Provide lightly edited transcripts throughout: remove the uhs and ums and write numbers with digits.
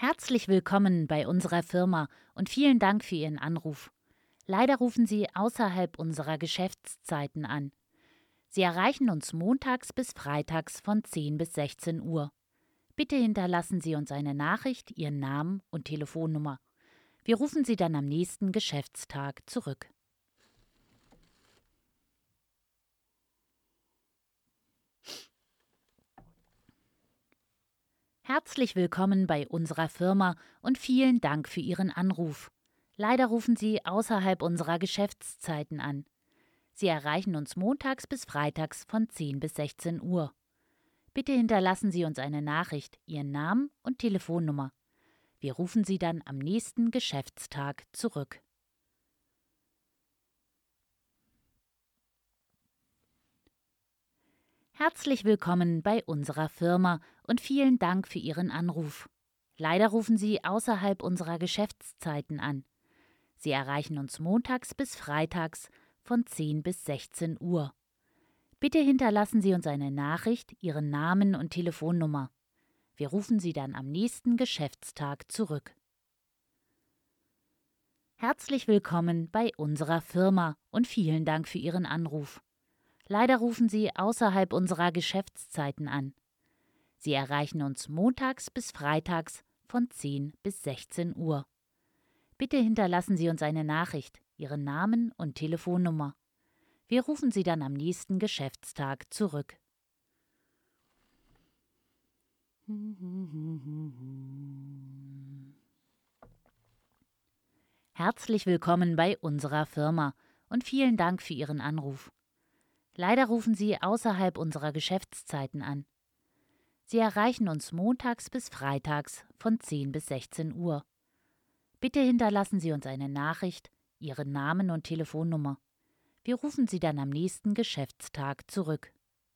Herzlich willkommen bei unserer Firma und vielen Dank für Ihren Anruf. Leider rufen Sie außerhalb unserer Geschäftszeiten an. Sie erreichen uns montags bis freitags von 10 bis 16 Uhr. Bitte hinterlassen Sie uns eine Nachricht, Ihren Namen und Telefonnummer. Wir rufen Sie dann am nächsten Geschäftstag zurück. Herzlich willkommen bei unserer Firma und vielen Dank für Ihren Anruf. Leider rufen Sie außerhalb unserer Geschäftszeiten an. Sie erreichen uns montags bis freitags von 10 bis 16 Uhr. Bitte hinterlassen Sie uns eine Nachricht, Ihren Namen und Telefonnummer. Wir rufen Sie dann am nächsten Geschäftstag zurück. Herzlich willkommen bei unserer Firma und vielen Dank für Ihren Anruf. Leider rufen Sie außerhalb unserer Geschäftszeiten an. Sie erreichen uns montags bis freitags von 10 bis 16 Uhr. Bitte hinterlassen Sie uns eine Nachricht, Ihren Namen und Telefonnummer. Wir rufen Sie dann am nächsten Geschäftstag zurück. Herzlich willkommen bei unserer Firma und vielen Dank für Ihren Anruf. Leider rufen Sie außerhalb unserer Geschäftszeiten an. Sie erreichen uns montags bis freitags von 10 bis 16 Uhr. Bitte hinterlassen Sie uns eine Nachricht, Ihren Namen und Telefonnummer. Wir rufen Sie dann am nächsten Geschäftstag zurück. Herzlich willkommen bei unserer Firma und vielen Dank für Ihren Anruf. Leider rufen Sie außerhalb unserer Geschäftszeiten an. Sie erreichen uns montags bis freitags von 10 bis 16 Uhr. Bitte hinterlassen Sie uns eine Nachricht, Ihren Namen und Telefonnummer. Wir rufen Sie dann am nächsten Geschäftstag zurück.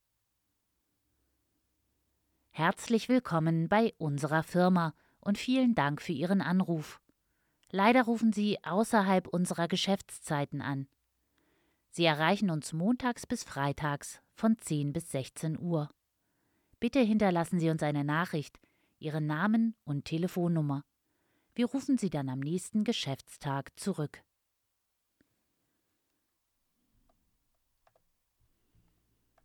Herzlich willkommen bei unserer Firma und vielen Dank für Ihren Anruf. Leider rufen Sie außerhalb unserer Geschäftszeiten an. Sie erreichen uns montags bis freitags von 10 bis 16 Uhr. Bitte hinterlassen Sie uns eine Nachricht, Ihren Namen und Telefonnummer. Wir rufen Sie dann am nächsten Geschäftstag zurück.